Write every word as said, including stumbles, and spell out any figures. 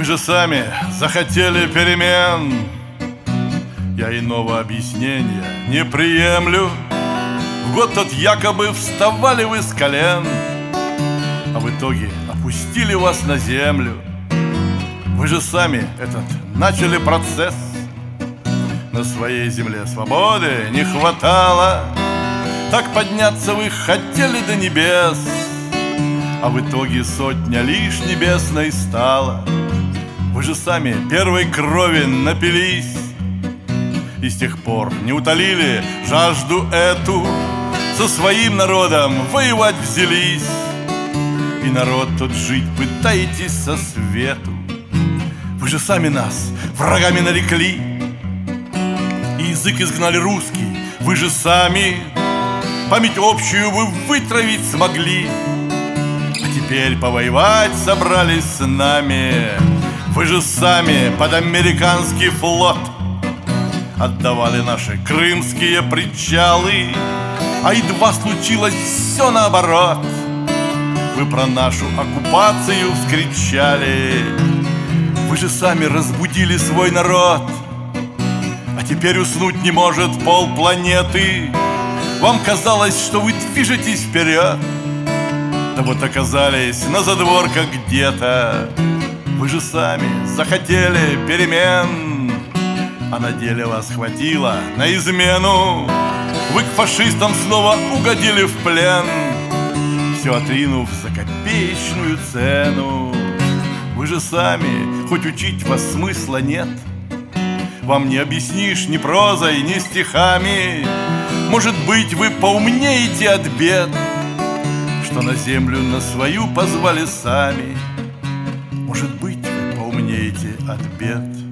Вы же сами захотели перемен. Я иного объяснения не приемлю. В год тот якобы вставали вы с колен, а в итоге опустили вас на землю. Вы же сами этот начали процесс. На своей земле свободы не хватало. Так подняться вы хотели до небес, а в итоге сотня лишь небесной стала. Вы же сами первой крови напились и с тех пор не утолили жажду эту. Со своим народом воевать взялись, и народ тот жить пытаетесь со свету. Вы же сами нас врагами нарекли, и язык изгнали русский. Вы же сами память общую вы вытравить смогли, а теперь повоевать собрались с нами. Вы же сами под американский флот отдавали наши крымские причалы, а едва случилось все наоборот. Вы про нашу оккупацию вскричали. Вы же сами разбудили свой народ, а теперь уснуть не может полпланеты. Вам казалось, что вы движетесь вперед, да вот оказались на задворках где-то. Вы же сами захотели перемен, а на деле вас хватило на измену. Вы к фашистам снова угодили в плен, все отринув за копеечную цену. Вы же сами, хоть учить вас смысла нет, вам не объяснишь ни прозой, ни стихами. Может быть, вы поумнеете от бед, что на землю на свою позвали сами. Может быть, вы поумнеете от бед.